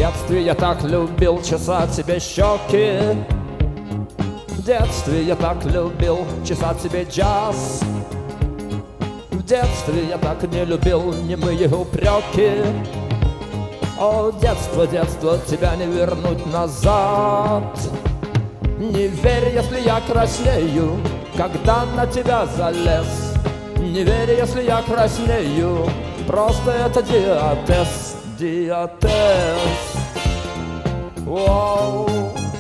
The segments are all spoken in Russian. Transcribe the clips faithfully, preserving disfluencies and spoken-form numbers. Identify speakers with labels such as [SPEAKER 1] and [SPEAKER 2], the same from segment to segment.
[SPEAKER 1] детстве я так любил чесать себе щеки. В детстве я так любил чесать себе джаз. В детстве я так не любил немые упреки. О, детство, детство, тебя не вернуть назад. Не верь, если я краснею, когда на тебя залез. Не верь, если я краснею, просто это диатез, диатез. Воу.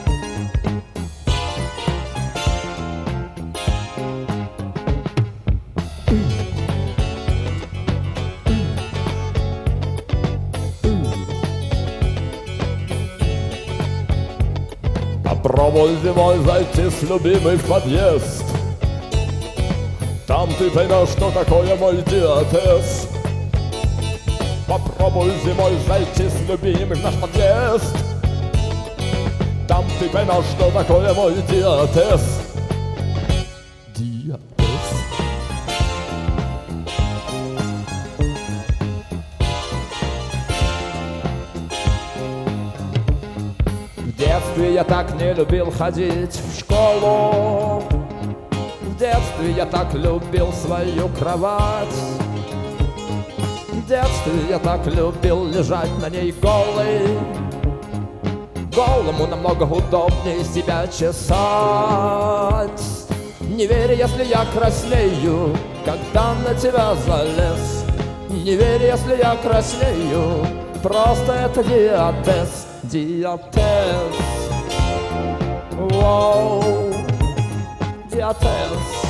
[SPEAKER 1] Попробуй зимой зайти с любимой в подъезд. Там ты поймешь, что такое мой диатез. Попробуй зимой зайти с любимым в наш подъезд. Там ты поймешь, что такое мой диатез. Диатез. В детстве я так не любил ходить в школу. В детстве я так любил свою кровать. В детстве я так любил лежать на ней голый. Голому намного удобнее себя чесать. Не верь, если я краснею, когда на тебя залез. Не верь, если я краснею, просто это диатез, диатез. Воу, диатез.